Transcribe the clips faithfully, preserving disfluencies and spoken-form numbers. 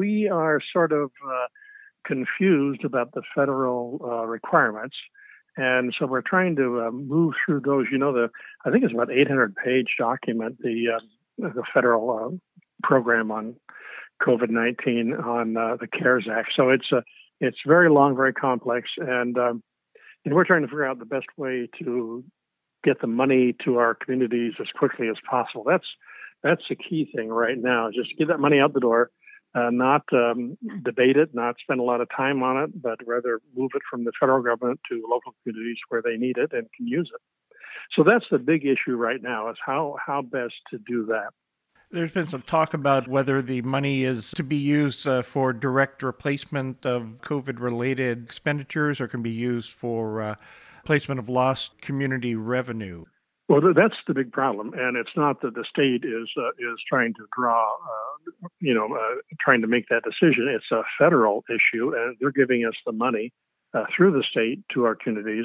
we are sort of uh, confused about the federal uh, requirements. And so we're trying to uh, move through those. You know, the I think it's about eight hundred page document, the uh, the federal uh, program on COVID nineteen on uh, the CARES Act. So it's uh, it's very long, very complex, and um, and we're trying to figure out the best way to get the money to our communities as quickly as possible. That's that's the key thing right now. Just get that money out the door. Uh, not um, debate it, not spend a lot of time on it, but rather move it from the federal government to local communities where they need it and can use it. So that's the big issue right now, is how, how best to do that. There's been some talk about whether the money is to be used uh, for direct replacement of COVID-related expenditures or can be used for uh, placement of lost community revenue. Well, that's the big problem, and it's not that the state is uh, is trying to draw, uh, you know, uh, trying to make that decision. It's a federal issue, and they're giving us the money uh, through the state to our communities,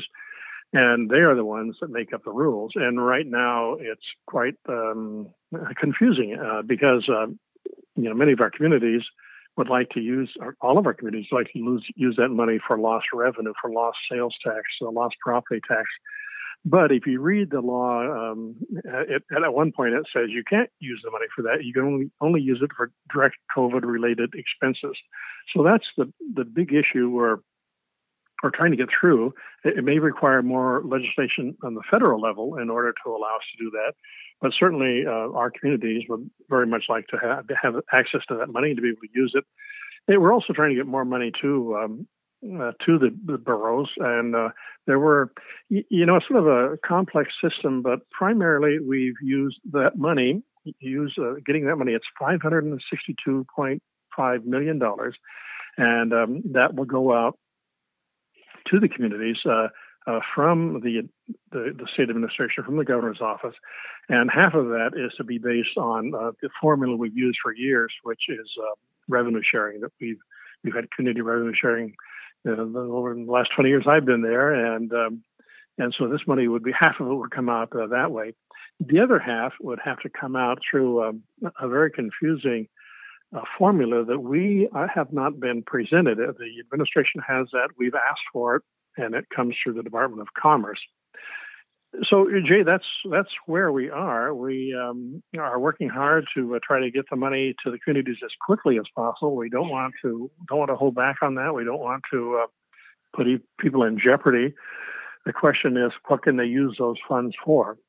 and they are the ones that make up the rules. And right now, it's quite um, confusing uh, because uh, you know many of our communities would like to use, or all of our communities would like to use, use that money for lost revenue, for lost sales tax, uh, lost property tax. But if you read the law, um, it, at one point it says you can't use the money for that. You can only only use it for direct COVID-related expenses. So that's the the big issue we're we're trying to get through. It, it may require more legislation on the federal level in order to allow us to do that. But certainly, uh, our communities would very much like to have to have access to that money to be able to use it. And we're also trying to get more money too. Um, Uh, to the, the boroughs, and uh, there were, you, you know, sort of a complex system, but primarily we've used that money, use uh, getting that money, it's five hundred sixty-two point five million dollars, and um, that will go out to the communities uh, uh, from the, the the state administration, from the governor's office, and half of that is to be based on uh, the formula we've used for years, which is uh, revenue sharing. That we've we've had community revenue sharing Uh, over the last twenty years I've been there, and um, and so this money would be, half of it would come out uh, that way. The other half would have to come out through um, a very confusing uh, formula that we uh, have not been presented. Uh, The administration has that. We've asked for it, and it comes through the Department of Commerce. So, Jay, that's that's where we are. We um, are working hard to uh, try to get the money to the communities as quickly as possible. We don't want to don't want to hold back on that. We don't want to uh, put people in jeopardy. The question is, what can they use those funds for?